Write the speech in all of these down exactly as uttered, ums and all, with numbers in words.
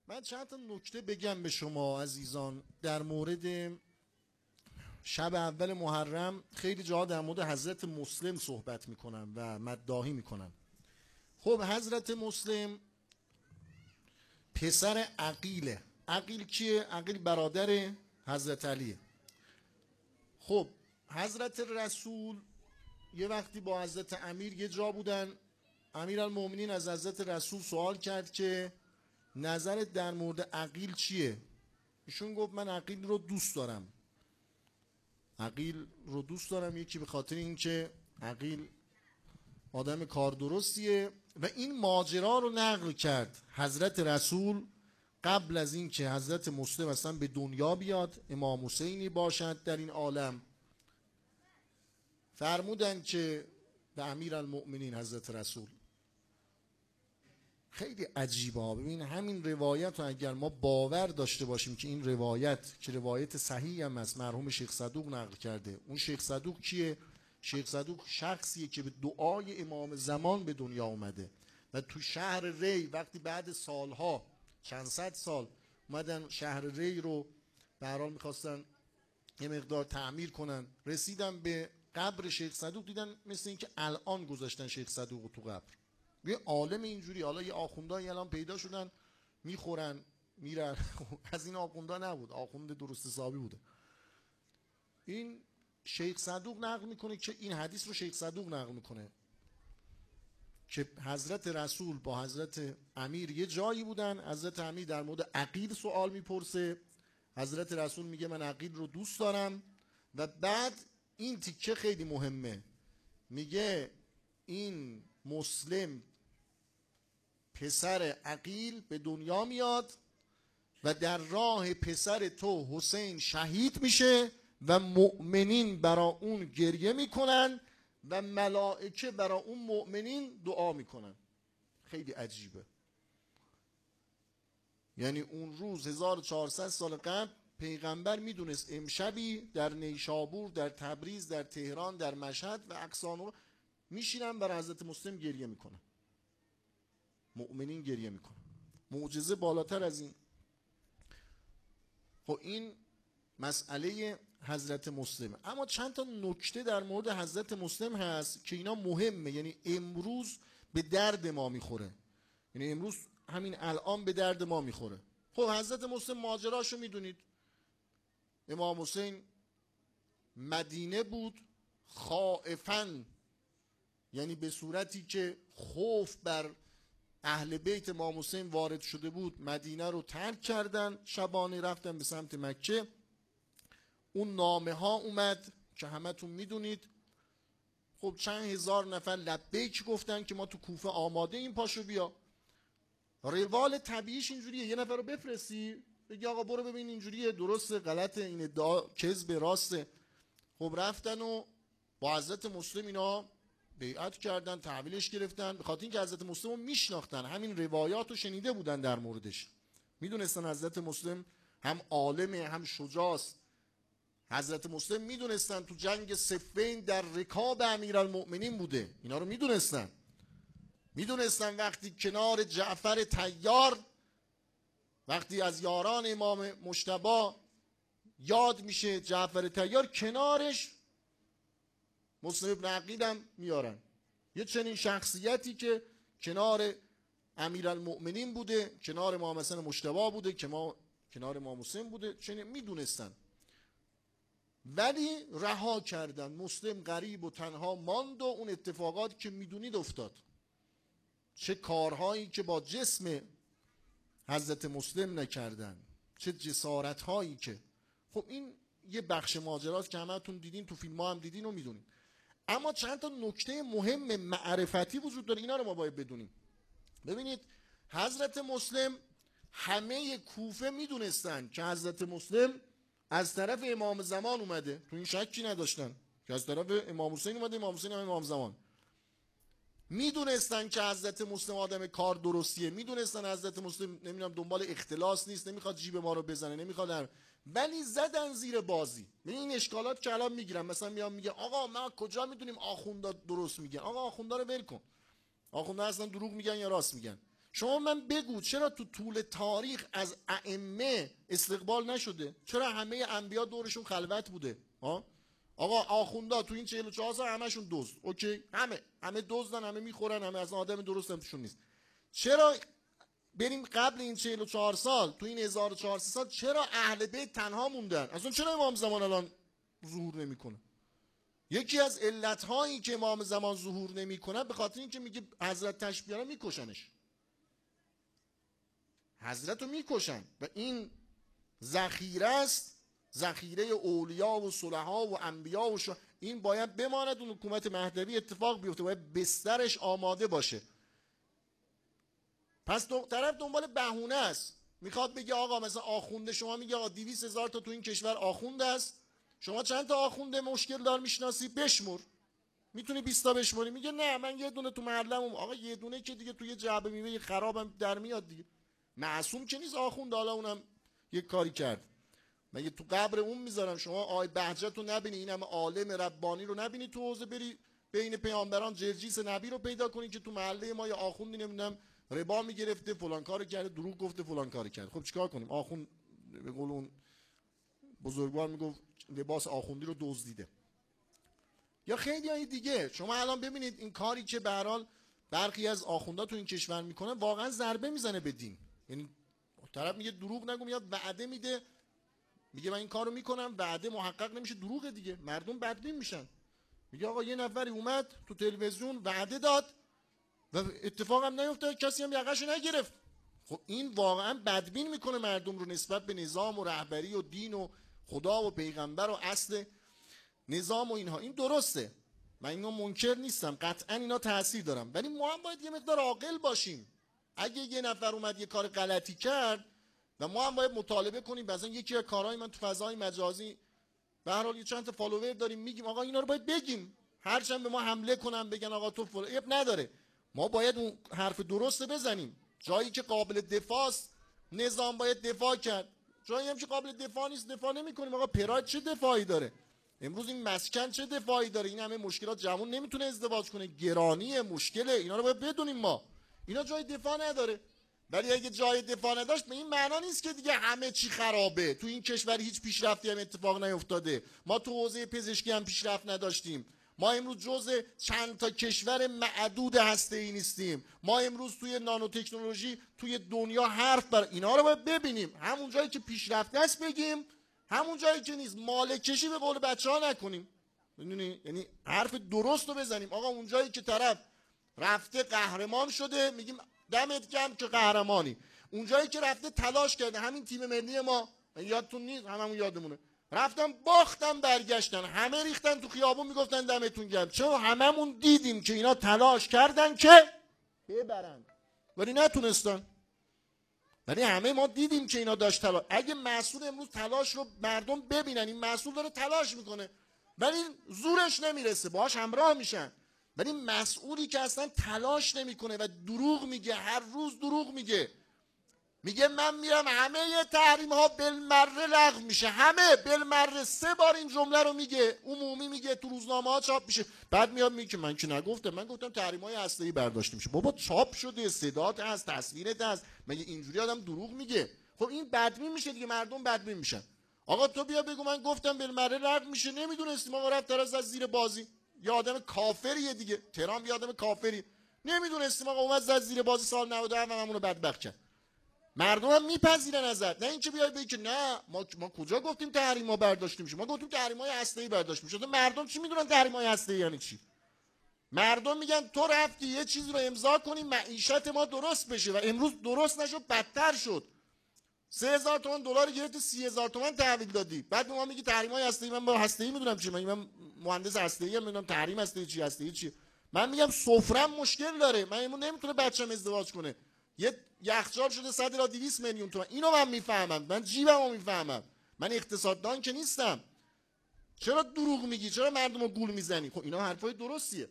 من چند تا نکته بگم به شما عزیزان در مورد شب اول محرم. خیلی جاها در مورد حضرت مسلم صحبت میکنن و مداحی میکنن. خب حضرت مسلم پسر عقیله. عقیل کیه؟ عقیل برادر حضرت علیه. خب حضرت رسول یه وقتی با حضرت امیر یه جا بودن، امیرالمومنین از حضرت رسول سوال کرد که نظرت در مورد عقیل چیه؟ ایشون گفت من عقیل رو دوست دارم. عقیل رو دوست دارم یکی به خاطر اینکه عقیل آدم کار درستیه و این ماجرا رو نقل کرد حضرت رسول قبل از اینکه حضرت مسلم اصلا به دنیا بیاد، امام حسینی باشد در این عالم. فرمودن که به امیرالمؤمنین حضرت رسول خیلی عجیبه ها. ببین همین روایت رو اگر ما باور داشته باشیم که این روایت که روایت صحیح هم است، مرحوم شیخ صدوق نقل کرده. اون شیخ صدوق کیه؟ شیخ صدوق شخصیه که به دعای امام زمان به دنیا اومده و تو شهر ری وقتی بعد سالها چند صد سال اومدن شهر ری رو به هر حال میخواستن یه مقدار تعمیر کنن، رسیدن به قبر شیخ صدوق دیدن مثل اینکه الان گذاشتن شیخ صدوق تو قبر. یه عالم اینجوری، حالا یه آخوندهایی الان پیدا شدن میخورن میرن. از این آخونده نبود، آخوند درست حسابی بوده. این شیخ صدوق نقل میکنه که این حدیث رو شیخ صدوق نقل میکنه که حضرت رسول با حضرت امیر یه جایی بودن، حضرت امیر در مورد عقیل سوال میپرسه، حضرت رسول میگه من عقیل رو دوست دارم و بعد این تیکه خیلی مهمه، میگه این مسلم پسر عقیل به دنیا میاد و در راه پسر تو حسین شهید میشه و مؤمنین برا اون گریه میکنن و ملائکه برا اون مؤمنین دعا میکنن. خیلی عجیبه. یعنی اون روز هزار و چهارصد سال قبل پیغمبر میدونست امشبی در نیشابور، در تبریز، در تهران، در مشهد و اقصا میشینن برای حضرت مسلم گریه میکنن، مؤمنین گریه میکنن. معجزه بالاتر از این. خب این مسئله حضرت مسلم. اما چند تا نکته در مورد حضرت مسلم هست که اینا مهمه، یعنی امروز به درد ما میخوره، یعنی امروز همین الان به درد ما میخوره. خب حضرت مسلم ماجراشو میدونید. امام حسین مدینه بود خائفاً، یعنی به صورتی که خوف بر اهل بیت امام حسین وارد شده بود، مدینه رو ترک کردن، شبانه رفتن به سمت مکه. اون نامه ها اومد که همتون میدونید. خب چند هزار نفر لبیک گفتن که ما تو کوفه آماده این، پاشو بیا. روال طبیعیش اینجوریه، یه نفر رو بفرستی بگی آقا برو ببین اینجوریه، درسته غلطه، این ادعا کذب راسته. خب رفتن و با حضرت مسلم اینا بیعت کردن، تحویلش گرفتن، به خاطر اینکه حضرت مسلم رو میشناختن، همین روایات رو شنیده بودن در موردش، میدونستن حضرت مسلم هم عالمه هم شجاعست. حضرت مسلم میدونستن تو جنگ صفین در رکاب امیرالمؤمنین بوده، اینا رو میدونستن. میدونستن وقتی کنار جعفر طیار، وقتی از یاران امام مجتبی یاد میشه جعفر طیار، کنارش مسلم ابن عقیل هم میارن. یه چنین شخصیتی که کنار امیرالمؤمنین بوده، کنار امام حسن مجتبی بوده، که ما کنار امام حسین بوده، چنین میدونستن. ولی رها کردن. مسلم غریب و تنها ماند و اون اتفاقات که میدونید افتاد. چه کارهایی که با جسم حضرت مسلم نکردن، چه جسارت هایی که، خب این یه بخش ماجراست که همتون دیدین، تو فیلم ها هم دیدین و میدونین. اما چند تا نکته مهم معرفتی وجود داره، اینا رو ما باید بدونیم. ببینید حضرت مسلم، همه کوفه میدونستن که حضرت مسلم از طرف امام زمان اومده، تو این شکی نداشتن که از طرف امام حسین اومده، امام حسین هم امام زمان. میدونستن که حضرت مسلم آدم کار درستیه، میدونستن حضرت مسلم نمیدونم دنبال اختلاس نیست، نمیخواد جیب ما رو بزنه، نمیخواد هر... ولی زدن زیر بازی. من این اشکالات که الان میگیرم، مثلا میام میگه آقا ما کجا میدونیم آخوندا درست میگن؟ آقا آخوندا رو ول کن، آخوندا اصلا دروغ میگن یا راست میگن؟ شما من بگو چرا تو طول تاریخ از ائمه استقبال نشده؟ چرا همه انبیا دورشون خلوت بوده؟ ها؟ آقا آخوندا تو این چهل و چهار سال همشون دزد، اوکی؟ همه همه دزدن، همه میخورن، همه از آدم درست هم توشون نیست. چرا بریم قبل این چهل و چهار سال تو این هزار و چهارصد سال چرا اهل بیت تنها موندن؟ اصلا چرا امام زمان الان ظهور نمیکنه؟ یکی از علت‌هایی که امام زمان ظهور نمیکنه به خاطر اینکه میگه حضرت تشبیه‌ها میکشنش. حضرت رو میکشن و این ذخیره است، ذخیره اولیا و صلحا و انبیا و شا... این باید بماند. اون حکومت مهدوی اتفاق بیفته، باید بسترش آماده باشه. پس دو... طرف دنبال بهونه است، میخواد بگه آقا مثلا آخونده، شما میگه آقا دویست هزار تا تو این کشور آخونده است، شما چند تا آخونده مشکل دار میشناسی؟ بشمر. میتونی بیست تا بشمری؟ میگه نه من یه دونه تو محله‌ام. آقا یه دونه که دیگه تو یه جعبه میوه خرابم در میاد دیگه. معصوم که نیست آخوند، حالا اونم یک کاری کرد. مگه تو قبر اون میذارم شما آی بهجت رو نبینی، این همه عالم ربانی رو نبینی تو حوزه، بری بین پیامبران جرجیس نبی رو پیدا کنی که تو محله ما یا آخوندی نمیدونم ربا میگرفته فلان کارو کرده، دروغ گفته فلان کارو کرده. خب چیکار کنیم؟ آخوند به قول اون بزرگوار میگفت لباس آخوندی رو دزدیده. یا خیلی های دیگه. شما الان ببینید این کاری که به هر حال برخی از آخوندا تو این کشور میکنن واقعا ضربه میزنه به دین. یعنی طرف میگه دروغ نگو، میاد وعده میده، میگه من این کارو میکنم، وعده محقق نمیشه، دروغه دیگه. مردم بدبین میشن. میگه آقا یه نفری اومد تو تلویزیون وعده داد و اتفاق هم نیفتاد، کسی هم یقهشو نگرفت. خب این واقعا بدبین میکنه مردم رو نسبت به نظام و رهبری و دین و خدا و پیغمبر و اصل نظام و اینها. این درسته، من اینو منکر نیستم، قطعا اینا تاثیر دارن، ولی ما هم باید یه مقدار عاقل باشیم. اگه یه نفر اومد یه کار غلطی کرد و ما هم باید مطالبه کنیم. مثلا یکی از کارهای من تو فضای مجازی به هر حال یه چند تا فالوور داریم، میگیم آقا اینا رو باید بگیم، هرچند به ما حمله کنن بگن آقا تو فلان، اب نداره، ما باید اون حرف درست بزنیم. جایی که قابل دفاع است نظام باید دفاع کرد، جایی هم که قابل دفاع نیست دفاع نمی‌کنیم. آقا پراید چه دفاعی داره؟ امروز این مسکن چه دفاعی داره؟ این همه مشکلات، جوان نمیتونه ازدواج کنه، گرانی مشکله، اینا رو باید بدونیم. ما اینا جای دفاع نداره. ولی اگه جای دفاع نداشت به این معنا نیست که دیگه همه چی خرابه. تو این کشور هیچ پیشرفتی هم اتفاق نیفتاده. ما تو حوزه پزشکی هم پیشرفت نداشتیم. ما امروز جزء چند تا کشور معدود هسته‌ای نیستیم. ما امروز توی نانو تکنولوژی توی دنیا حرف بر اینا رو باید ببینیم. همون جایی که پیشرفت است بگیم، همون جایی که نیست مال کشی به قول بچه‌ها نکنیم. میدونی؟ یعنی حرف درست رو بزنیم. آقا اون جایی که طرف رفته قهرمان شده میگیم دمت گرم که قهرمانی. اون جایی که رفته تلاش کرده، همین تیم ملی ما یادتون نیست، هممون یادمونه، رفتن باختن برگشتن، همه ریختن تو خیابون میگفتن دمتون گرم. چرا؟ هممون دیدیم که اینا تلاش کردن که ببرن ولی نتونستن. ولی همه ما دیدیم که اینا داشت تلاش. اگه مسئول امروز تلاش رو مردم ببینن، این مسئول داره تلاش میکنه ولی زورش نمیرسه، باهاش همراه میشن. ولی مسئولی که اصلا تلاش نمیکنه و دروغ میگه، هر روز دروغ میگه، میگه من میرم همه تحریم ها بالمره لغو میشه، همه بالمره، سه بار این جمله رو میگه، عمومی میگه، تو روزنامه ها چاپ میشه. بعد میاد میگه من که نگفتم، من گفتم تحریم های هسته‌ای برداشته میشه. بابا چاپ شده، صدات هست، تصویرت هست، مگه اینجوری آدم دروغ میگه؟ خب این بدبین میشه دیگه، مردم بدبین میشن. آقا تو بیا بگو من گفتم بالمره لغو میشه، نمیدونستیم آقا، رفت طرف از زیر بازی. یه آدم کافریه دیگه، ترامپ یه آدم کافری، نمیدونستیم آقا، اومد زد زیر بازی سال نود و هفت و همون رو بدبخت کرد. مردم هم میپذیرن ازت، نه اینکه بیای بگی که نه ما ما کجا گفتیم تحریما برداشته میشه، ما گفتیم تحریم‌های هسته‌ای برداشته میشه. مردم چی میدونن تحریم‌های هسته‌ای یعنی چی؟ مردم میگن تو رفتی یه چیزی رو امضا کنی معیشت ما درست بشه و امروز درست نشد، بدتر شد. سه هزار تومان دلار گرفتی، سی هزار تومان تحویل دادی، بعد به ما میگی تحریم‌های هسته‌ای. من با هسته‌ای میدونم چی، من من مهندس هسته‌ای ام، میدونم تحریم هسته‌ای چی، هسته‌ای چی. من میگم سفرم مشکل داره، من امروز نمیتونه بچه‌م ازدواج کنه، یه یخچال شده صد الی دویست میلیون تومان. اینو من میفهمم، من جیبمو میفهمم، من اقتصاددان که نیستم. چرا دروغ میگی؟ چرا مردمو گول میزنی؟ خب اینا حرفای درستیه،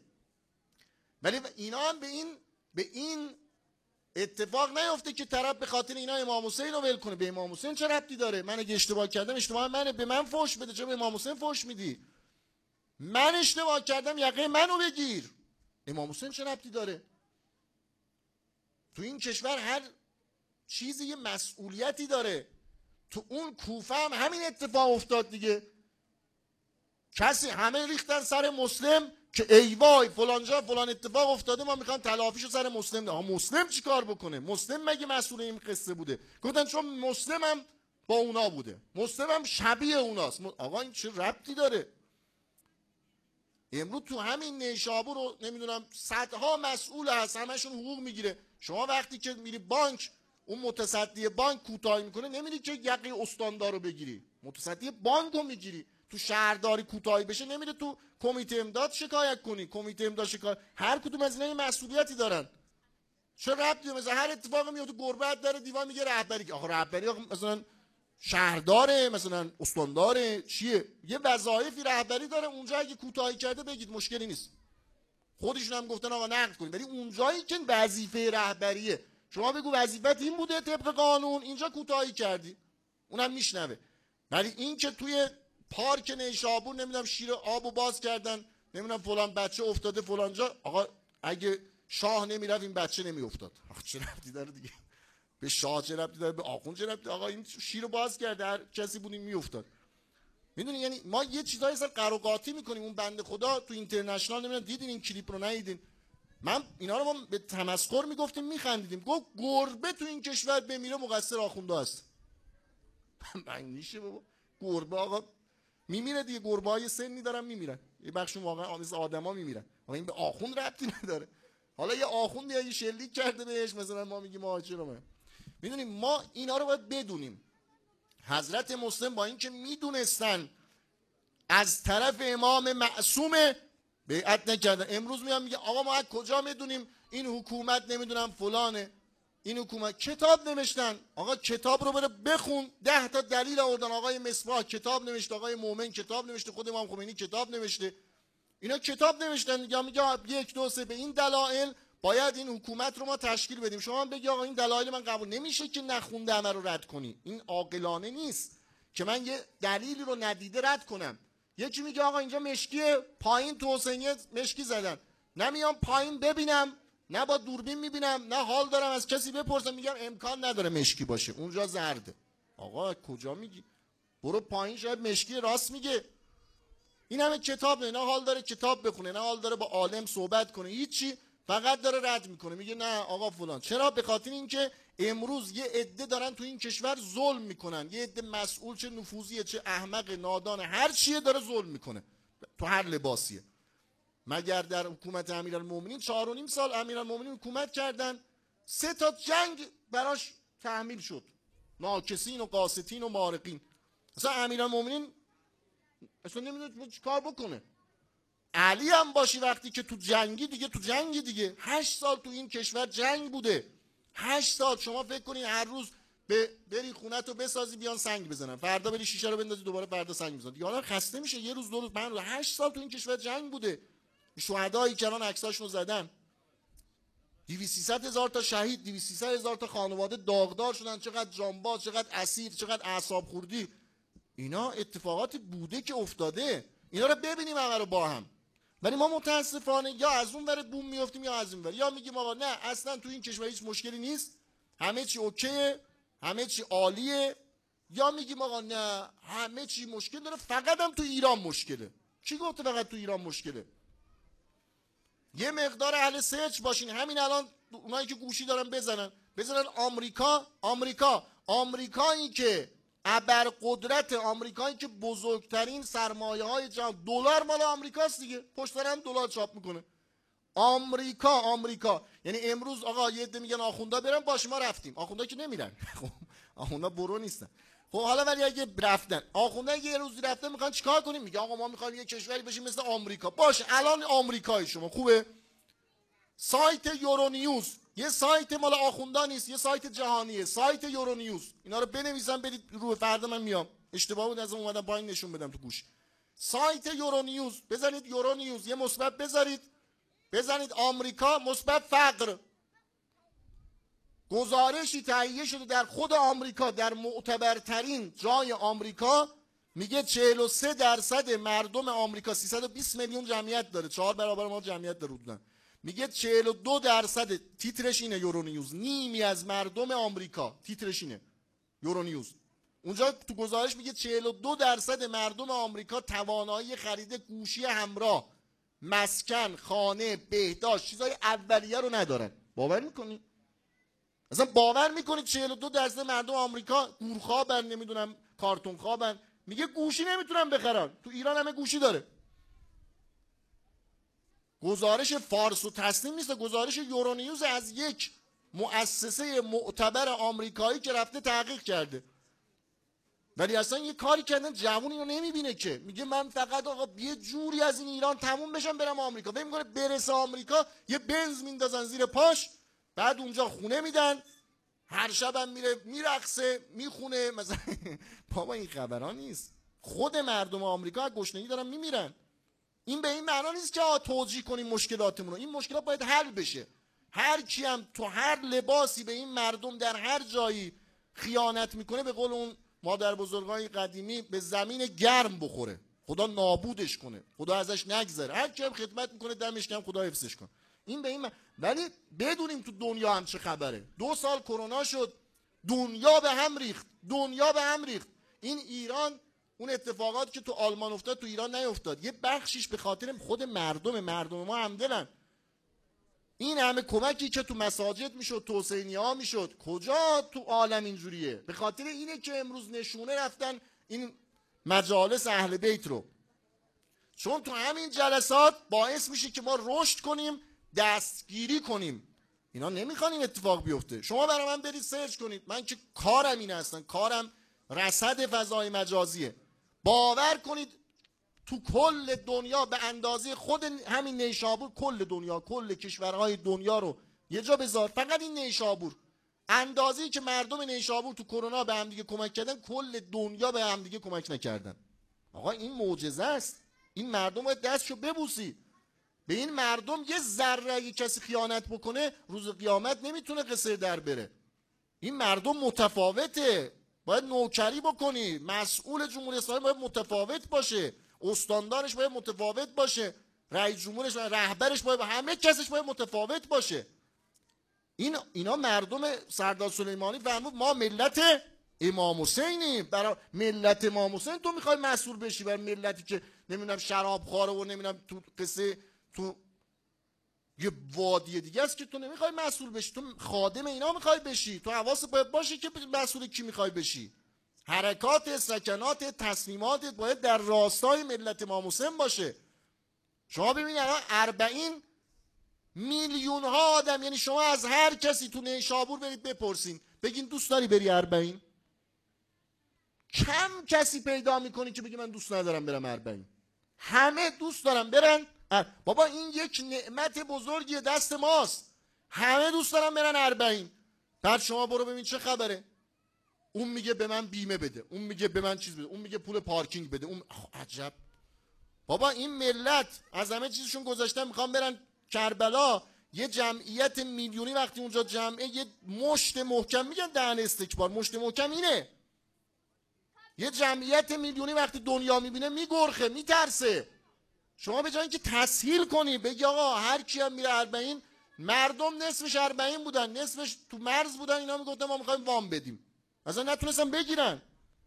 ولی اینا هم به این به این اتفاق نیفته که طرف به خاطر اینا امام حسین رو ول کنه. به امام حسین چه ربطی داره؟ من اگه اشتباه کردم اشتباه منه، به من فحش بده، چرا به امام حسین فحش میدی؟ من اشتباه کردم یقه منو بگیر، امام حسین چه ربطی داره؟ تو این کشور هر چیزی یه مسئولیتی داره. تو اون کوفه هم همین اتفاق افتاد دیگه. کسی همه ریختن سر مسلم که ای وای فلان جا فلان اتفاق افتاده، ما میخوان تلافیشو سر مسلم ده. آها مسلم چی کار بکنه؟ مسلم مگه مسئول این قصه بوده؟ گفتن چون مسلم هم با اونا بوده، مسلم هم شبیه اوناست. آقا این چه ربطی داره؟ امروز تو همین نیشابور رو نمیدونم صدها مسئول هست، همشون حقوق میگیره. شما وقتی که میری بانک، اون متصدی بانک کوتاهی میکنه، نمیری که یقه استاندار رو بگیری، متصدی بانک رو میگیری. تو شهرداری کوتاهی بشه نمیره تو کمیته امداد شکایت کنی. کمیته امداد شکایت، هر کدوم از اینا مسئولیتی دارن. چه ربطی؟ مثلا هر اتفاقی میفته گربت داره دیوان میگه رهبری. آخه رهبری مثلا شهرداره، مثلا استانداره، چیه؟ یه وظایفی رهبری داره. اونجا اگه کوتاهی کرده بگید مشکلی نیست. خودشون هم گفتن آقا نقد کنید. ولی اونجایی که وظیفه رهبریه، شما بگو وظیفت این بوده طبق قانون، اینجا کوتاهی کردی، اونم میشنوه. ولی این که توی پارک نیشابور نمیدونم شیر آبو باز کردن، نمیدونم فلان بچه افتاده فلان جا، آقا اگه شاه نمیرفت این بچه نمیافتاد. آخه چه ربطی داره دیگه؟ به شاه چه ربطی داره؟ به آخوند چه ربطی؟ آقا این شیر باز کرده، هر کسی بود این میافتاد. میدونی یعنی ما یه چیزایی اصلا قراقاتی میکنیم. اون بنده خدا تو اینترنشنال نمیدونم دیدین این کلیپ رو ندیدین؟ من اینا رو ما به تمسخر میگفتیم میخندیدیم. گفت گربه تو این کشور بمیره مقصر آخونده است. من میشه بابا گربه آقا میمیره دیگه، گربه های سنی دارن میمیرن، یه بخشون واقعا مثل آدما میمیرن. آقا این به آخوند ربطی نداره. حالا یه آخوند یا یه شلیک کرده بهش، مثلا ما میگیم آ چرا؟ میدونیم ما اینا رو باید بدونیم. حضرت مسلم با اینکه میدونستن از طرف امام معصوم بیعت نکردن، امروز میان میگه آقا ما از کجا میدونیم این حکومت نمیدونم فلانه، این حکومت کتاب نوشتن. آقا کتاب رو بره بخون، ده تا دلیل آوردن. آقای مصباح کتاب نوشته، آقای مومن کتاب نوشته، خود امام خمینی کتاب نوشته. اینا کتاب نوشتن دیگه. میگه یک دو سه به این دلایل باید این حکومت رو ما تشکیل بدیم. شما هم بگی آقا این دلایل من قبول نمیشه که نخونده همه رو رد کنی. این عاقلانه نیست که من یه دلیلی رو ندیده رد کنم. یکی میگه آقا اینجا مشکی پایین تو حسینیه مشکی زدن، نمیام پایین ببینم، نه با دوربین میبینم، نه حال دارم از کسی بپرسم، میگم امکان نداره مشکی باشه، اونجا زرده. آقا کجا میگی؟ برو پایین شاید مشکی راست میگه. این همه کتاب نه، نه حال داره کتاب بخونه، نه حال داره با عالم صحبت کنه، هیچی، فقط داره رد میکنه، میگه نه آقا فلان. چرا؟ به خاطر اینکه امروز یه عده دارن تو این کشور ظلم میکنن. یه عده مسئول، چه نفوذیه چه احمق نادان هر چیه، داره ظلم میکنه تو هر لباسیه. مگر در حکومت امیرالمومنین چهار و نیم سال امیرالمومنین حکومت کردن، سه تا جنگ براش تحمیل شد، ناکسین و قاسطین و مارقین. اصلا امیرالمومنین اصلا نمیدونه چی کار بکنه. علی هم باشی وقتی که تو جنگی دیگه، تو جنگی دیگه هشت سال تو این کشور جنگ بوده. هشت سال شما فکر کنین هر روز به بری خونت رو بسازی بیان سنگ بزنن، فردا بری شیشه رو بندازی دوباره فردا سنگ بزنن، دیگه آدم خسته میشه. یه روز دو روز پنج روز هشت سال تو این کشور جنگ بوده. شهدایی که الان عکساشون رو زدن، دویست سیصد هزار تا شهید، دویست سیصد هزار تا خانواده داغدار شدن. چقدر جانباز، چقدر اسیر، چقدر اعصاب خوردی. اینا اتفاقاتی بوده که افتاده. اینا رو ببینیم همه رو با هم. ولی ما متاسفانه یا از اون ور بوم میافتیم یا از این ور، یا میگیم آقا نه اصلا تو این کشور هیچ مشکلی نیست، همه چی اوکیه، همه چی عالیه، یا میگیم آقا نه همه چی مشکل داره، فقط هم تو ایران مشکله. کی گفته فقط تو ایران مشکله؟ یه مقدار اهل سرچ باشین. همین الان اونایی که گوشی دارن بزنن بزنن آمریکا، آمریکا، آمریکایی که ابرقدرت، آمریکایی که بزرگترین سرمایه های جهان، دلار مال آمریکاست دیگه، پشت سر هم دلار چاپ میکنه. آمریکا، آمریکا. یعنی امروز آقا یه عده میگن آخوندا برن، باش ما رفتیم. آخوندا که نمیرن. آخوندا برو نیستن. خب حالا ولی اگه رفتن، آخوندا یه روزی رفتن میخوان چیکار کنیم؟ میگه آقا ما میخوایم یه کشوری بشیم مثل آمریکا. باشه الان آمریکای شما خوبه؟ سایت یورونیوز، یه سایت مال آخوندا نیست، یه سایت جهانیه، سایت یورونیوز. اینا رو بنویسن برید رو، فردا من میام. اشتباه بود از اومدم پایین نشون بدم تو گوش. سایت یورونیوز بزنید، یورونیوز یه مثبت بذارید، بزنید آمریکا مثبت فقر. گزارشی تهیه شده در خود آمریکا، در معتبرترین جای آمریکا، میگه چهل و سه درصد مردم آمریکا، سیصد و بیست میلیون جمعیت داره، چهار برابر ما جمعیت داره بودن، میگه چهل و دو درصد، تیترش اینه یورونیوز، نیمی از مردم آمریکا، تیترش اینه یورونیوز. اونجا تو گزارش میگه چهل و دو درصد مردم آمریکا توانایی خرید گوشی همراه، مسکن، خانه، بهداشت، چیزای اولیه رو ندارن. باور میکنی؟ اصلا باور میکنید چهل و دو درصد مردم آمریکا گورخوابن، نمیدونم کارتون خوابن، میگه گوشی نمیتونن بخرن. تو ایران همه گوشی داره. گزارش فارس و تسنیم نیست، گزارش یورونیوز از یک مؤسسه معتبر آمریکایی که رفته تحقیق کرده. ولی اصلا یه کاری کردن جوون اینو نمیبینه که میگه من فقط آقا یه جوری از این ایران تموم بشم برم آمریکا. فکر میکنه برسه آمریکا یه بنز میندازن زیر پاش، بعد اونجا خونه میدن، هر شبم میره میرقصه میخونه مثلا. بابا این خبران نیست. خود مردم آمریکا از گشنگی دارن میمیرن. این به این معنا نیست که توجیه کنیم مشکلاتمون رو. این مشکلات باید حل بشه. هر کی هم تو هر لباسی به این مردم در هر جایی خیانت میکنه، به قول اون مادر بزرگای قدیمی، به زمین گرم بخوره، خدا نابودش کنه، خدا ازش نگذره. هر کی هم خدمت میکنه دمش گرم، خدا حفظش کنه. این به این من... ولی بدونیم تو دنیا هم چه خبره. دو سال کرونا شد، دنیا به هم ریخت، دنیا به هم ریخت. این ایران، اون اتفاقات که تو آلمان افتاد تو ایران نیفتاد. یه بخشیش به خاطر خود مردم مردم ما همدلن. این همه کمکی که تو مساجد میشد، تو حسینی‌ها میشد، کجا تو عالم اینجوریه؟ به خاطر اینه که امروز نشونه رفتن این مجالس اهل بیت رو. چون تو همین جلسات باعث میشه که ما رشد کنیم، دستگیری کنیم. اینا نمیخوان این اتفاق بیفته. شما برای من برید سرچ کنید. من که کارم این هستن، کارم رصد فضای مجازیه. باور کنید تو کل دنیا به اندازه خود همین نیشابور، کل دنیا، کل کشورهای دنیا رو یه جا بذار، فقط این نیشابور، اندازه‌ای که مردم نیشابور تو کرونا به هم دیگه کمک کردن، کل دنیا به هم دیگه کمک نکردن. آقا این معجزه است. این مردم باید دستشو ببوسی. به این مردم یه ذره اگه کسی خیانت بکنه، روز قیامت نمیتونه قصر در بره. این مردم متفاوته، باید نوکری بکنی. مسئول جمهوری اسلامی باید متفاوت باشه، استاندارش باید متفاوت باشه، رئیس جمهورش باید، رهبرش باید، همه کسش باید متفاوت باشه. این اینا مردم سردار سلیمانی فرمود ما ملت امام حسینیم. برای ملت امام حسین تو میخوای مسئول بشی؟ برای ملتی که نمیدونم شرابخواره و نمیدونم تو قصه تو یه وادی دیگه است که تو نمیخوای مسئول بشی، تو خادم اینا میخوای بشی. تو حواست باید باشه که مسئول کی میخوای بشی. حرکات، سکنات، تصمیماتت باید در راستای ملت امام حسین باشه. شما ببینید الان اربعین میلیون ها آدم، یعنی شما از هر کسی تو نیشابور برید بپرسین، بگین دوست داری بری اربعین؟ کم کسی پیدا میکنی که بگی من دوست ندارم برم اربعین. همه دوست دارن برن. بابا این یک نعمت بزرگی دست ماست. همه دوست دارن برن اربعین. بعد شما برو ببین چه خبره. اون میگه به من بیمه بده، اون میگه به من چیز بده، اون میگه پول پارکینگ بده، اون عجب. بابا این ملت از همه چیزشون گذاشتن میخوان برن کربلا. یه جمعیت میلیونی وقتی اونجا جمعه، یه مشت محکم، میگن دهن استکبار، مشت محکم اینه. یه جمعیت میلیونی وقتی دنیا میبینه میگرخه، میترسه. شما به جای اینکه تسهیل کنی بگی آقا هر کی هم میره اربعین، مردم نصفش اربعین بودن، نصفش تو مرز بودن، اینا میگفتن ما میخوایم وام بدیم، اصلا نتونستن بگیرن.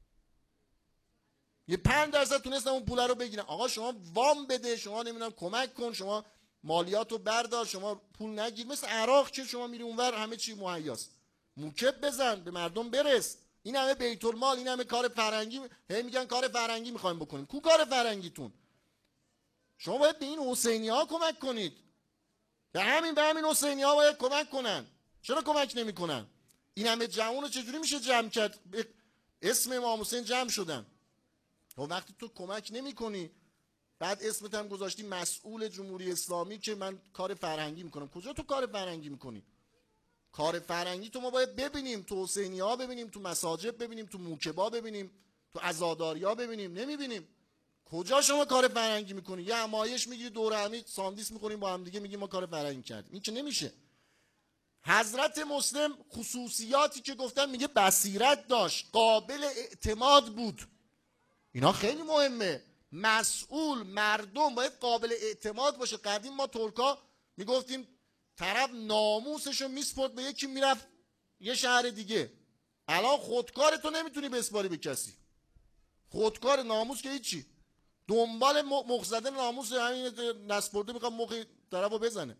یه پنج درصد تونستن اون پول رو بگیرن. آقا شما وام بده، شما نمیدونم کمک کن، شما مالیاتو بردار، شما پول نگیر. مثل عراق که شما میری اونور همه چی مهیاست، موکب بزن به مردم برس. این همه بیت المال، این همه کار فرنگی، هی میگن کار فرنگی میخوایم بکنیم. کو کار فرنگیتون؟ شما باید به این حسینی ها کمک کنید. به همین به همین حسینی ها باید کمک کنن. چرا کمک نمیکنن؟ این همه جوان رو چجوری میشه جمع کرد؟ اسم امام حسین جمع شدن. و وقتی تو کمک نمی کنی، بعد اسمت هم گذاشتی مسئول جمهوری اسلامی که من کار فرهنگی میکنم. کجا تو کار فرهنگی میکنی؟ کار فرهنگی تو ما باید ببینیم، تو حسینی ها ببینیم، تو مساجد ببینیم، تو موکبا ببینیم، تو عزاداری ها ببینیم. نمیبینیم. کجا شما کار فرهنگی میکنی؟ یه همایش میگیری دور همی ساندیس میکنیم با هم دیگه، میگیم ما کار فرهنگی کردیم. این که نمیشه. حضرت مسلم خصوصیاتی که گفتن، میگه بصیرت داشت، قابل اعتماد بود. اینا خیلی مهمه. مسئول، مردم باید قابل اعتماد باشه. قدیم ما ترکا میگفتیم طرف ناموسشو میسپرد به یکی میرفت یه شهر دیگه. الان خودکار تو نمیتونی بسپاری به کسی، خودکار ناموس که هیچی، دنبال مخ زده ناموس همین نسپرده میخواد مخ طرفو بزنه.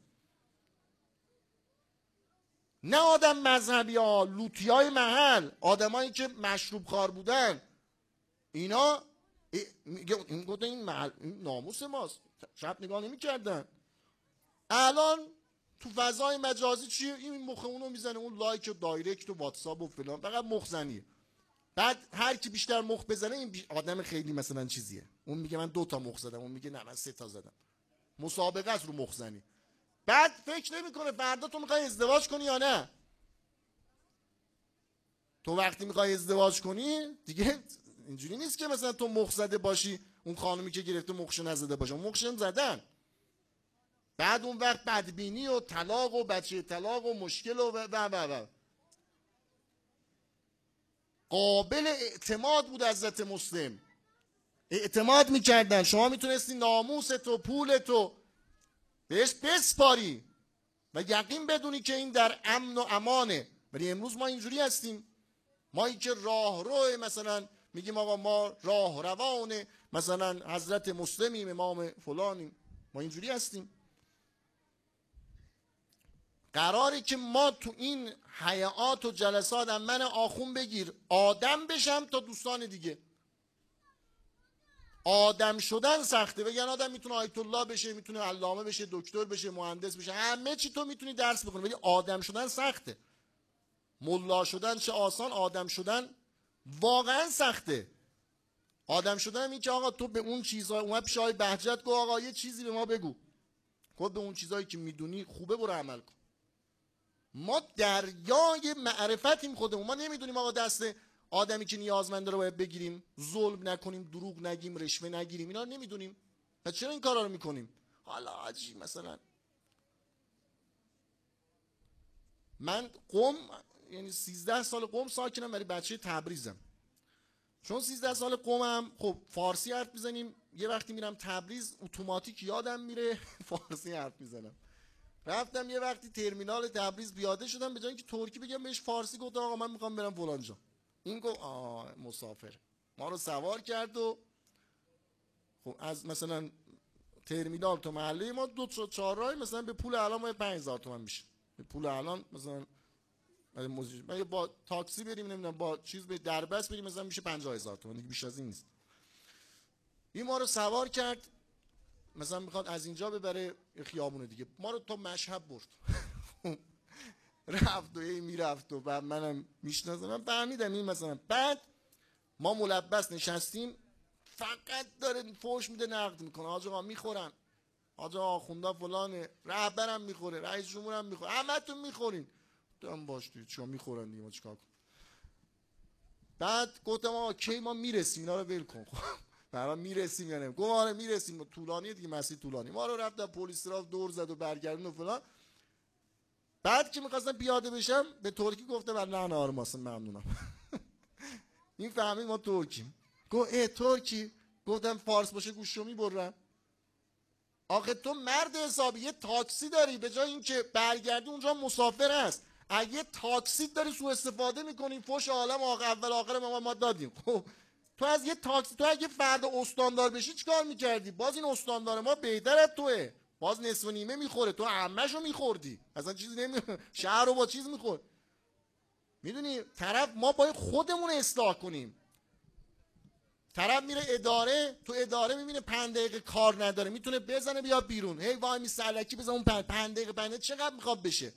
نه آدم مذهبی ها، لوتی های محل، آدمایی که مشروب خوار بودن، اینا این گفتن این, محل این ناموس ماست، شب نگاه نمی کردن. الان تو فضای مجازی چیه؟ این مخ اونو میزنه، اون لایک و دایرکت و واتساپ و فلان، فقط مخ زنیه. بعد هر کی بیشتر مخ بزنه این بیش... آدم خیلی مثلا چیزیه، اون میگه من دو تا مخ زدم، اون میگه نه من سه تا زدم. مسابقه است رو مخ زنی. بعد فکر نمیکنه فردا تو میخوای ازدواج کنی یا نه. تو وقتی میخوای ازدواج کنی دیگه اینجوری نیست که مثلا تو مخ زده باشی اون خانومی که گرفته مخشو نزده باشه، مخشم زدن. بعد اون وقت بدبینی و طلاق و بچه طلاق و مشکل و و و و قابل اعتماد بود حضرت مسلم، اعتماد میکردن. شما میتونستی ناموس تو پول تو بهش بسپاری و یقین بدونی که این در امن و امانه. ولی امروز ما اینجوری هستیم، ما این که راه روی مثلا میگیم آقا ما راه روانه مثلا حضرت مسلمیم امام فلانیم، ما اینجوری هستیم. قراره که ما تو این حیات و جلسات من آخون بگیر آدم بشم تا دوستان دیگه. آدم شدن سخته. بگن آدم میتونه آیت الله بشه، میتونه علامه بشه، دکتر بشه، مهندس بشه، همه چی تو میتونی درس بخونی، ولی آدم شدن سخته. ملا شدن چه آسان، آدم شدن واقعا سخته. آدم شدن این که آقا تو به اون چیزها اومد پیش آقای بهجت گفت آقا یه چیزی به ما بگو، گفت به اون چیزایی که میدونی خوبه برو عمل کن. ما دریای معرفتیم خودمون، ما نمیدونیم آقا دست آدمی که نیازمنده رو باید بگیریم، ظلم نکنیم، دروغ نگیم، رشوه نگیریم، اینا نمیدونیم. پس چرا این کارا رو میکنیم؟ حالا عجیب مثلا من قم یعنی سیزده سال قم ساکنم ولی بچه تبریزم. چون سیزده سال قمم خب فارسی حرف میزنیم، یه وقتی میرم تبریز اتوماتیک یادم میره فارسی حرف میزنم. رفتم یه وقتی ترمینال تبریز پیاده شدم، به جای اینکه ترکی بگم بهش فارسی گفتم آقا من میخوام برم فلان جا. این گفت آه مسافر، ما رو سوار کرد و خب از مثلا ترمینال تو محله ما دو تا چهار راه مثلا به پول الان ما پنج هزار تومان میشه. به پول الان مثلا من با تاکسی بریم نمیدونم با چیز به دربست بریم مثلا میشه پنجاه هزار تومان، دیگه بیش از این نیست. این ما رو سوار کرد مثلا میخواد از اینجا ببره خیابون دیگه، ما رو تا مشهد برد. رفت و ای میرفت و بعد منم میشناسم، من فهمیدم این مثلا. بعد ما ملبس نشستیم فقط داره فوش میده نقد میکنه، آج آقا میخورن، آج آقا آخونده فلانه، رهبرم میخوره، رئیس جمهورم میخوره، همتون میخورین. دم باش دیگه چرا میخورن دیگه ما چیکار کنیم. بعد گفتم آقا کی ما میرسیم اینا رو ول کن. برام میرسیم یا نه؟ گفت آره میرسیم، طولانیه دیگه مسیر طولانی. ما رو رفت در پلیس را دور زد و برگردون و فلان. بعد که می‌خواستم پیاده بشم به ترکی گفتم نه نه آره ماسن ممنونم. این فهمید ما ترکیم. گفت اه ترکی؟ گفتم فارس باشه گوشو میبرم. آخه تو مرد حسابی یه تاکسی داری، به جای اینکه برگردی اونجا مسافر هست، اگه تاکسی داری سوء استفاده میکنی، فوش عالم آخر اول آخر ما ما دادیم. خب تو از یه تاکسی، تو اگه فرد استاندار بشی چیکار میکردی؟ باز این استاندار ما بهتر از توئه، باز نصف و نیمه میخوره، تو همه‌شو میخوردی، اصلا چیزی نمی شهر رو با چیز میخور. میدونی طرف ما باید خودمون اصلاح کنیم. طرف میره اداره، تو اداره میبینه پنج دقیقه کار نداره، میتونه بزنه بیاد بیرون، هی وای می سلکی بزن اون پنج پنج دقیقه پنج چقدر میخواد بشه؟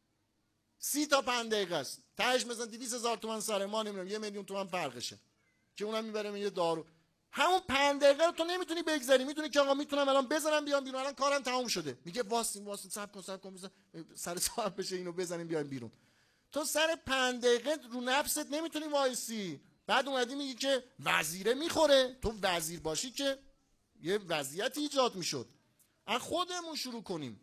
سی تا پنج دقیقه است، تهش مثلا دویست هزار تومان سر ما نمیدونم یه میلیون تومان فرقشه که اونم میبره یه دارو. همون پنج دقیقه رو تو نمیتونی بگذری، میتونی که آقا میتونم الان بزنم بیام بیرون، الان کارم تموم شده، میگه واسین واسین صبر کن صبر کن بزن سر صاحب بشه اینو بزنیم بیایم بیرون. تو سر پنج دقیقه رو نفست نمیتونی وایسی. بعد اومدی میگی که وزیره میخوره، تو وزیر باشی که یه وضعیتی ایجاد میشد. از خودمون شروع کنیم.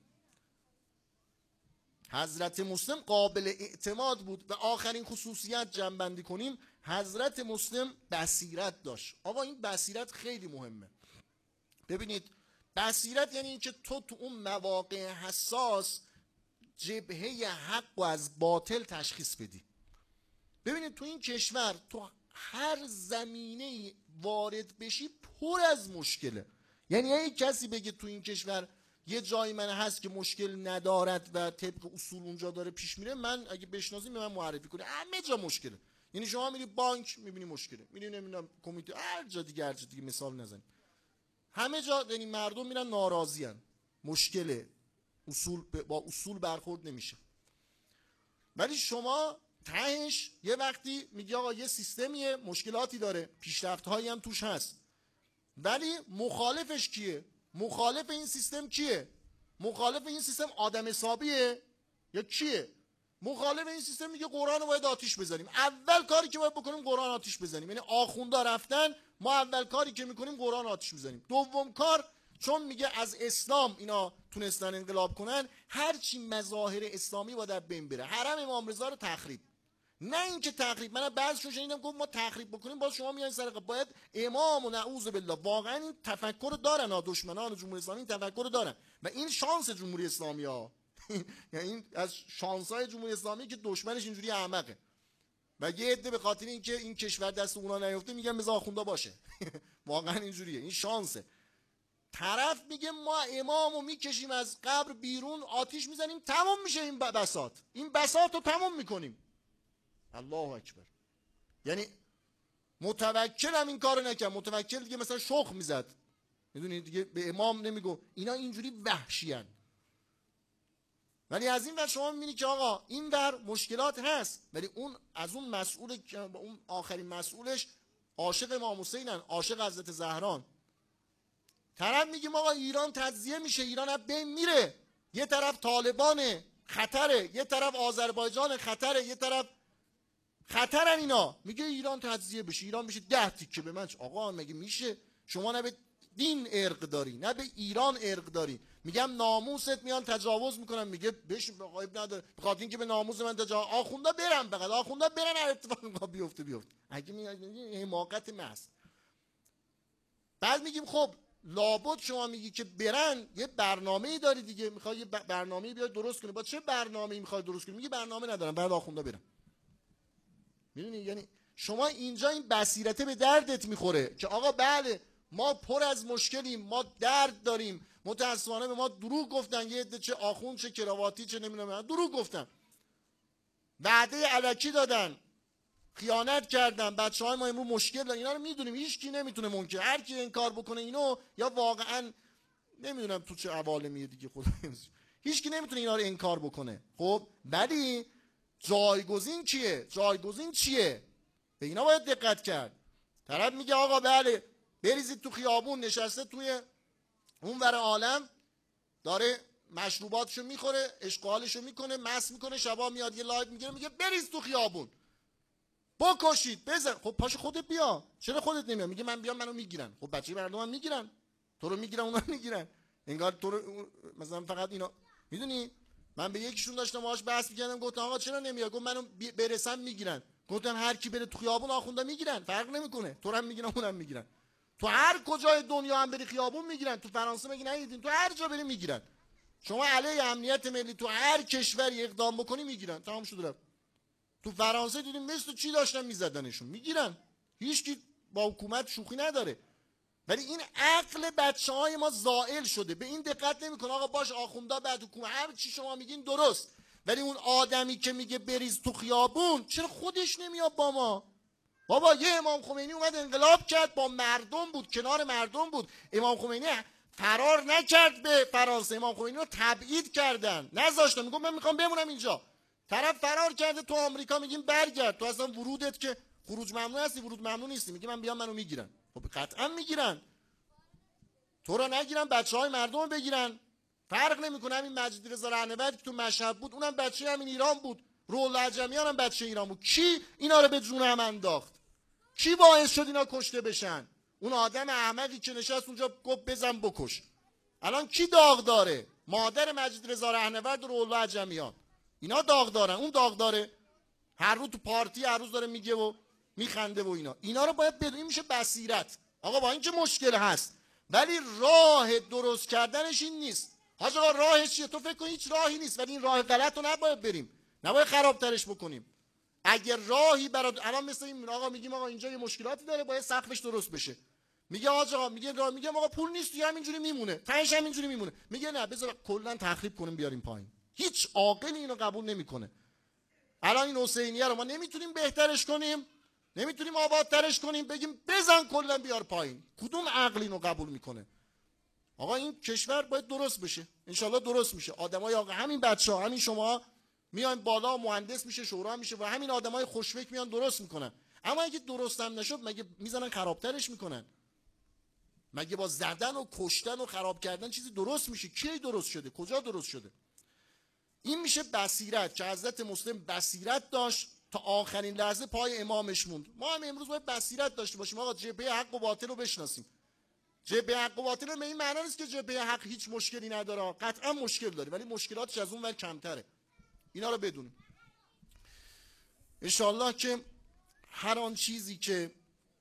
حضرت مسلم قابل اعتماد بود و آخرین خصوصیت جمع کنیم، حضرت مسلم بصیرت داشت. آقا این بصیرت خیلی مهمه. ببینید بصیرت یعنی اینکه تو تو اون مواقع حساس جبهه حق و از باطل تشخیص بدی. ببینید تو این کشور تو هر زمینه وارد بشی پر از مشکله. یعنی اگه کسی بگه تو این کشور یه جایی من هست که مشکل ندارد و طبق اصول اونجا داره پیش میره، من اگه بشناسیم به من معرفی کنه. همه جا مشکله. یعنی شما میری بانک میبینی مشکله، میری نمیدونم کمیته، هر جا دیگه هر جا دیگه مثال نزنیم، همه جا یعنی مردم میرن ناراضیان، مشکله، اصول با اصول برخورد نمیشه. ولی شما تهش یه وقتی میگی آقا یه سیستمیه مشکلاتی داره، پیشرفت‌هایی هم توش هست، ولی مخالفش کیه؟ مخالف این سیستم کیه؟ مخالف این سیستم آدم حسابیه یا کیه؟ مخالف این سیستم میگه قرآن رو باید آتیش بزنیم. اول کاری که باید بکنیم قرآن آتیش بزنیم. یعنی آخوندا رفتن، ما اول کاری که میکنیم قرآن آتیش بزنیم. دوم کار، چون میگه از اسلام اینا تونستن انقلاب کنن، هرچی مظاهر اسلامی باید از بین بره. حرم امام رضا رو تخریب، نه اینکه تخریب. من بعضیشون شنیدم گفت ما تخریب بکنیم باز شما میایین سر باید امام و نعوذ بالله. واقعا این تفکر دارن ها، دشمنان جمهوری اسلامی این تفکر دارن و این شانس جمهوری اسلامی ها. یعنی این از شانس‌های جمهوری اسلامی که دشمنش اینجوری احمقه و یه عده به خاطر اینکه این کشور دست اونا نیفته میگن بذار آخوندا باشه. واقعا اینجوریه، این شانسه. طرف میگه ما امامو میکشیم از قبر بیرون، آتیش میزنیم، تمام میشه این بساط، این بساط رو تمام میکنیم. الله اکبر. یعنی متوکل هم این کارو نکرد، متوکل دیگه مثلا شخ میزد، میدونید دیگه به امام نمیگو. اینا اینجوری وحشیان. ولی از این ور شما میبینی که آقا این ور مشکلات هست، ولی اون از اون مسئول، اون آخرین مسئولش عاشق امام حسینن، عاشق حضرت زهران. طرف میگیم آقا ایران تجزیه میشه، ایران از بین میره. یه طرف طالبانه خطره، یه طرف آذربایجان خطره، یه طرف خطرن اینا. میگه ایران تجزیه بشه، ایران بشه ده تیکه. به من آقا مگه میشه؟ شما نه به دین ارق داری نه به ایران ارق داری. میگم ناموست میان تجاوز میکنن، میگه بش غایب نداره، بخاطر اینکه به ناموس من تجاوز. آخوندا برن، فقط آخوندا برن، هر اتفاقی بیفته بیفته. اگه میگه حماقت محض. بعد میگیم خب لابد شما میگی که برن، یه برنامه‌ای داری دیگه، میخوای یه برنامه‌ای بیاد درست کنی. با چه برنامه‌ای میخوای درست کنی؟ میگه برنامه ندارم، بعد آخوندا برن. میدونی یعنی شما اینجا این بصیرته به دردت میخوره که آقا بله ما پر از مشکلیم، ما درد داریم، متاسفانه به ما دروغ گفتن، یه عده چه آخوند چه کراواتی چه نمیدونم دروغ گفتن، وعده الکی دادن، خیانت کردن، بچه‌های ما امروز مشکل دارن. اینا رو میدونیم، هیچ کی نمیتونه منکر، هر کی انکار بکنه اینو یا واقعا نمیدونم تو چه عوالمیه دیگه، خدا هیچ کی نمیتونه اینا رو انکار بکنه. خب ولی جایگزین چیه؟ جایگزین چیه؟ به اینا باید دقت کرد. طرف میگه آقا بله بریزید تو خیابون، نشسته توی اون ور عالم داره مشروباتشو میخوره، اشغالشو میکنه، مست میکنه، شبا میاد یه لایو میگیره میگه بریز تو خیابون، بکشید، بزن. خب پاش خودت بیا، چرا خودت نمیاد؟ میگه من بیام منو میگیرن. خب بچه مردمم میگیرن، تو رو میگیرن، اونا میگیرن، انگار تو رو مثلا فقط اینا. میدونی من به یکیشون داشتم باهاش بحث میکردم، گفتم آقا چرا نمیاد؟ گفت منو برسم میگیرن. گفتم هر کی بره تو خیابون آخوندا میگیرن، فرق نمیکنه، تو رو هم میگیرن اونم میگیرن. تو هر کجای دنیا هم بری خیابون میگیرن. تو فرانسه مگه ندیدین؟ تو هر جا بری میگیرن. شما علیه امنیت ملی تو هر کشوری اقدام بکنی میگیرن، تمام شد رفت. تو فرانسه دیدیم مثل چی داشتن میزدنشون، میگیرن. هیچکی با حکومت شوخی نداره. ولی این عقل بچه‌های ما زائل شده، به این دقت نمیکنه. آقا باش آخوندا بعد حکومت هر چی شما میگین درست، ولی اون آدمی که میگه بریز تو خیابون چرا خودش نمیاد با ما؟ بابا یه امام خمینی اومد انقلاب کرد، با مردم بود، کنار مردم بود. امام خمینی فرار نکرد به فرانسه، امام خمینی رو تبعید کردن، نذاشتن. میگم من میخوام بمونم اینجا. طرف فرار کرده تو آمریکا، میگیم برگرد، تو اصلا ورودت که خروج ممنوع هستی، ورود ممنوع نیستی. میگه من بیام منو میگیرن. خب قطعا میگیرن، تو رو نگیرن بچهای مردم رو بگیرن. فرق نمیکنه. همین مجید رضا رهنورد که تو مشهد بود اونم بچه همین ایران بود، روح العجمیان هم بچه ایران بود. کی اینا رو به جون هم انداخت؟ کی باعث شد اینا کشته بشن؟ اون آدم احمقی که نشست اونجا گفت بزن بکش. الان کی داغ داره؟ مادر مجید رضا رهنورد و روح العجمیان. اینا داغ دارن، اون داغ داره. هر روز تو پارتی هر روز داره میگه و میخنده و اینا. اینا رو باید بدونیم. میشه بصیرت. آقا با اینکه مشکل هست ولی راه درست کردنش این نیست. حاج آقا راهش چیه؟ تو فکر کن هیچ راهی نیست، ولی این راه غلط رو نباید بریم، نباید خرابترش بکنیم. اگر راهی برای الان مثل این آقا میگیم آقا اینجا یه مشکلاتی داره باید سقفش درست بشه، میگه حاج آقا میگه راه، میگم آقا پول نیست دیگه همینجوری میمونه، تهش همینجوری میمونه، میگه نه بذار کلا تخریب کنیم بیاریم پایین. هیچ عاقلی اینو قبول نمیکنه. الان این حسینیه رو ما نمیتونیم بهترش کنیم، نمیتونیم آبادترش کنیم، بگیم بزن کلا بیار پایین. کدوم عقل اینو قبول میکنه؟ آقا این کشور باید درست بشه، انشالله درست میشه. آدمای آقا همین بچه‌ها، همین شما میان بالا، مهندس میشه، شورا میشه و همین آدمای خوشفکر میان درست میکنن. اما اگه درست هم نشد مگه میزنن خرابترش میکنن؟ مگه با زدن و کشتن و خراب کردن چیزی درست میشه؟ کی درست شده؟ کجا درست شده؟ این میشه بصیرت که حضرت مسلم بصیرت داشت تا آخرین لحظه پای امامش موند. ما هم امروز باید بصیرت داشته باشیم. آقا جبهه حق و باطل رو بشناسیم. جبهه حق و باطل به این معنی نیست که جبهه حق هیچ مشکلی نداره، قطعا مشکل داره، ولی مشکلاتش از اون ور کمتره. اینا رو بدونیم. انشالله که هر آن چیزی که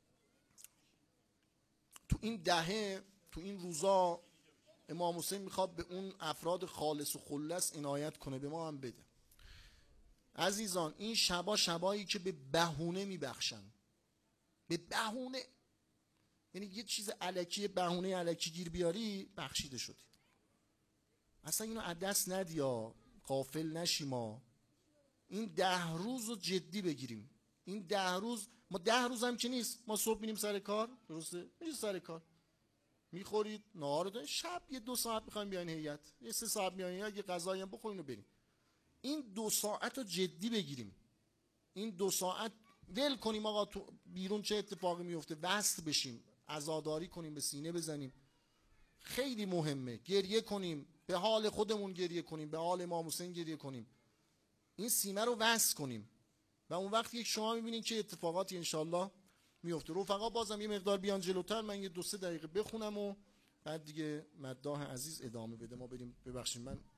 تو این دهه، تو این روزا امام حسین میخواد به اون افراد خالص و خلص عنایت کنه، به ما هم بده. عزیزان این شبا شبایی که به بهونه میبخشن، به بهونه، یعنی یه چیز الکی بهونه الکی گیر بیاری بخشیده شدی. اصلا اینو از دست ندیا، غافل نشیم. ما این ده روز رو جدی بگیریم. این ده روز، ما ده روز هم که نیست، ما صبح میریم سر کار، درسته؟ میریم سر کار، میخورید نهار رو، شب یه دو ساعت میخوایم بیاین هیئت، یه سه ساعت بیاین هیئت، یه غذایی هم بخورین و بریم. این دو ساعت رو جدی بگیریم. این دو ساعت ول کنیم آقا تو بیرون چه اتفاقی میفته، وصل بشیم، عزاداری کنیم، به سینه بزنیم. خیلی مهمه. گریه کنیم، به حال خودمون گریه کنیم، به حال امام حسین گریه کنیم. این سینه رو وصل کنیم و اون وقت یک شما میبینید چه اتفاقاتی انشالله میفته. رفقا بازم یه مقدار بیان جلوتر، من یه دو سه دقیقه بخونم و بعد دیگه مداح عزیز ادامه بده. ما بریم. ببخشید من